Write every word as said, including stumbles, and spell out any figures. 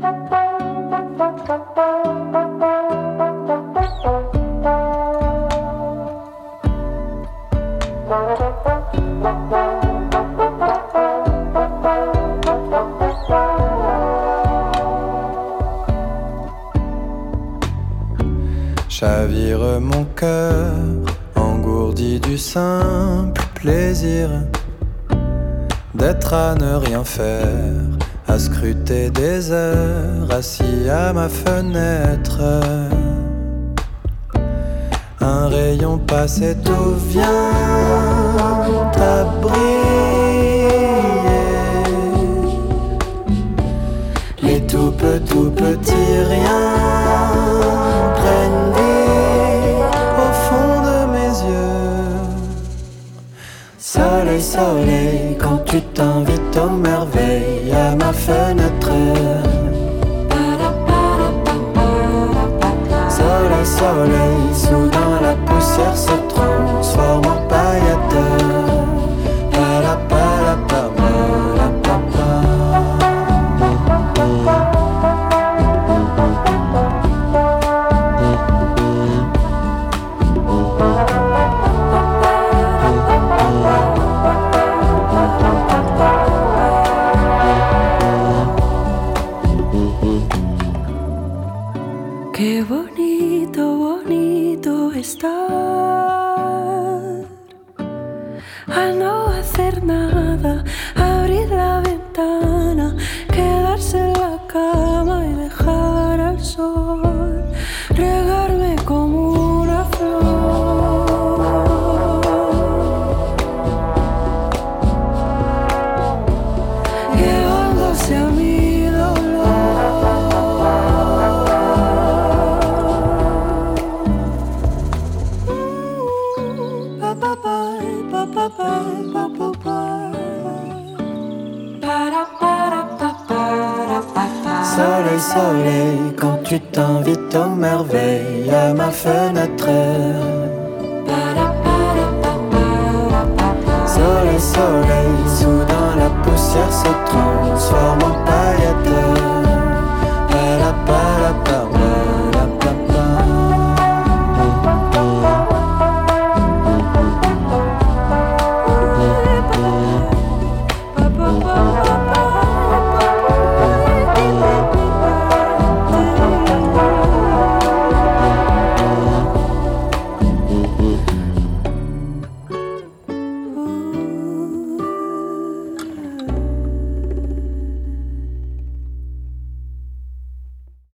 Chavire mon cœur, engourdi du simple plaisir d'être à ne rien faire, à scruter des heures, assis à ma fenêtre. Un rayon passe et tout vient à briller. Les tout petits, tout petits riens prennent vie au fond de mes yeux. Soleil, soleil, quand tu t'invites aux merveilles à ma fenêtre. Soleil, soleil, soudain la poussière se transforme en paillettes. Qué bonito, bonito estar a no hacer nada, abrir la ventana, quedarse en la cama y dejar al sol regarme como una flor. Llevándose a mi dolor. Soleil, soleil, quand tu t'invites aux merveilles à ma fenêtre. Soleil, soleil, soudain la poussière se transforme en paillettes.